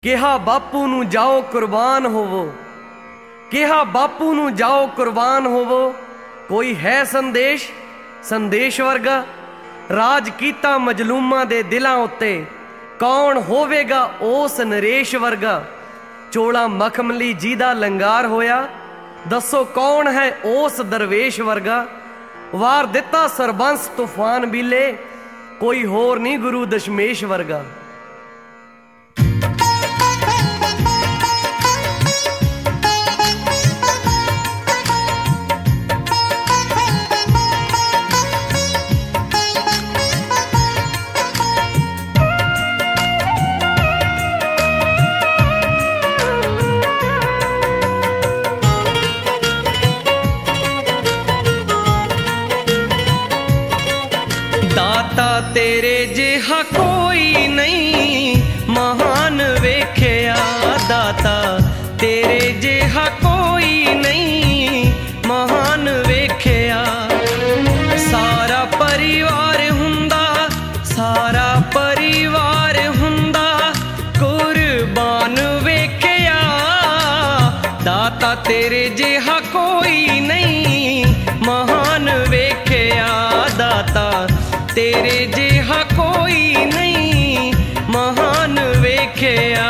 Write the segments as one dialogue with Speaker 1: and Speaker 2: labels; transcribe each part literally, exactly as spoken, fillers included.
Speaker 1: ਕਿਹਾ ਬਾਪੂ ਨੂੰ ਜਾਓ ਕੁਰਬਾਨ ਹੋਵੋ, ਕਿਹਾ ਬਾਪੂ ਨੂੰ ਜਾਓ ਕੁਰਬਾਨ ਹੋਵੋ। ਕੋਈ ਹੈ ਸੰਦੇਸ਼ ਸੰਦੇਸ਼ ਵਰਗਾ, ਰਾਜ ਕੀਤਾ ਮਜਲੂਮਾਂ ਦੇ ਦਿਲਾਂ ਉੱਤੇ। ਕੌਣ ਹੋਵੇਗਾ ਉਸ ਨਰੇਸ਼ ਵਰਗਾ, ਚੋਲਾ ਮਖਮਲੀ ਜਿਹਦਾ ਲੰਗਾਰ ਹੋਇਆ। ਦੱਸੋ ਕੌਣ ਹੈ ਉਸ ਦਰਵੇਸ਼ ਵਰਗਾ, ਵਾਰ ਦਿੱਤਾ ਸਰਬੰਸ ਤੂਫਾਨ ਬੀਲੇ। ਕੋਈ ਹੋਰ ਨਹੀਂ ਗੁਰੂ ਦਸ਼ਮੇਸ਼ ਵਰਗਾ।
Speaker 2: दाता तेरे जिहा कोई नहीं महान वेख्या, दाता तेरे जिहा कोई नहीं महान वेख्या। सारा परिवार हुंदा सारा परिवार हुंदा कुर्बान वेख्या, दाता तेरे जिहा कोई नहीं महान वेख्या। दाता तेरे जिहा कोई नहीं महान वेख्या।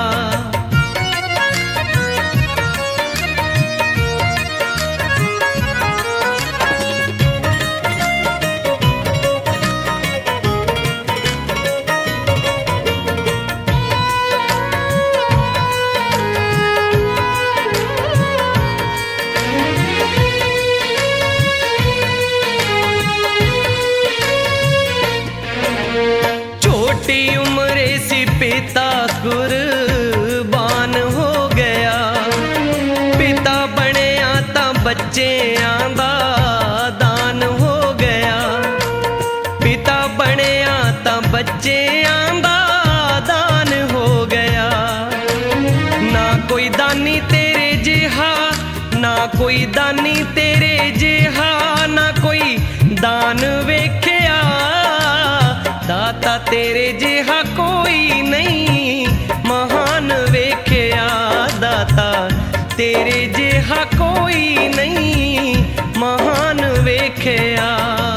Speaker 2: छोटी उम्रे सी पिता कुर्बान हो गया, पिता बनिया ता बच्चेआं दा दान हो गया। पिता बनिया ता बच्चेआं दा दान हो गया। ना कोई दानी तेरे जिहा ना कोई दानी तेरे जिहा, ना कोई दान वेख्या। दाता तेरे जिहा कोई नहीं महान वेख्या, दाता तेरे जिहा कोई नहीं महान वेख्या।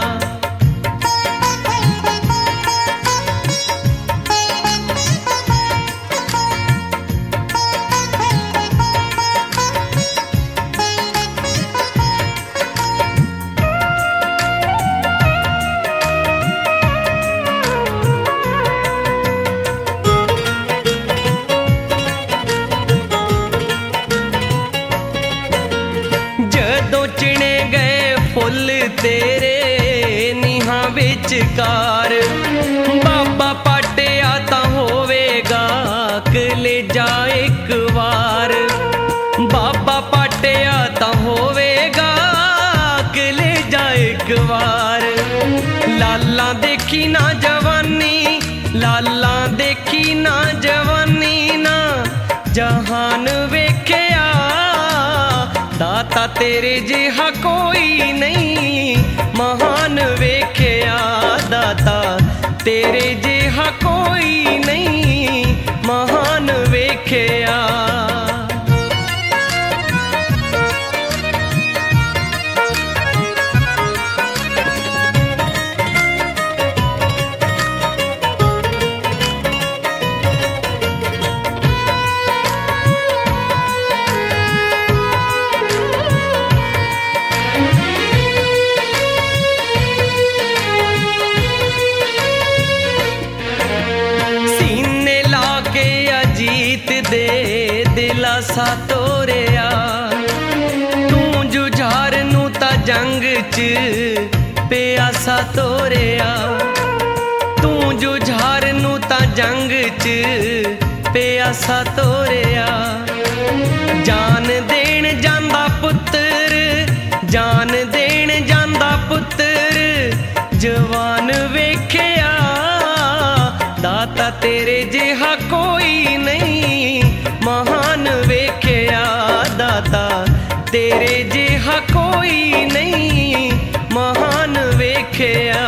Speaker 2: तेरे नीहां विचकार बाबा पाटिया तां होवेगा कलेजा एक वार। बाबा पाटिया तां होवेगा कलेजा एक वार। लाला देखी ना जवानी लाला देखी ना जवानी, ना जहान वेख्या। दाता तेरे जिहा कोई नहीं महान वेख्या, दाता तेरे जिहा कोई नहीं महान वेख्या। दे दिलासा तोरिया तू जुझार नू ता जंग च प्यासा तोरिया। तू जुझार नू ता जंग च प्यासा तोरिया। जान देण जांदा पुत्तर जान देण जांदा पुत्तर जवान वेख्या। दाता तेरे जिहा कोई नहीं महान वेख्या, दाता तेरे जिहा कोई नहीं महान वेख्या।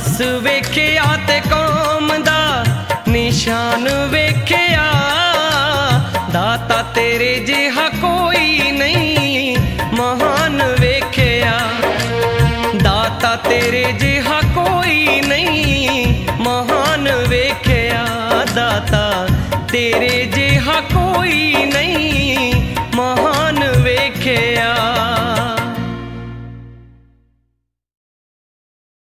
Speaker 2: ਵਸ ਵੇਖਿਆ ਤੇ ਕੌਮ ਦਾ ਨਿਸ਼ਾਨ ਵੇਖਿਆ। ਦਾਤਾ ਤੇਰੇ ਜਿਹਾ ਕੋਈ ਨਹੀਂ ਮਹਾਨ ਵੇਖਿਆ। ਦਾਤਾ ਤੇਰੇ ਜਿਹਾ ਕੋਈ ਨਹੀਂ ਮਹਾਨ ਵੇਖਿਆ। ਦਾਤਾ ਤੇਰੇ ਜਿਹਾ ਕੋਈ